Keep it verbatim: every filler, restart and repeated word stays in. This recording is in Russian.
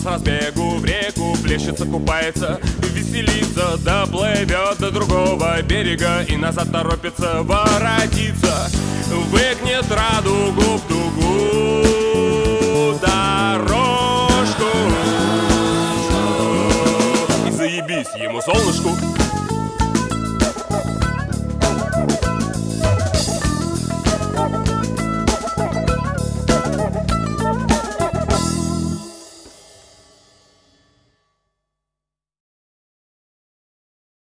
разбегу в реку, плещется, купается, веселится, доплывет до другого берега и назад торопится воротиться. Выкнет радугу в дугу дорожку, и заебись ему, солнышку.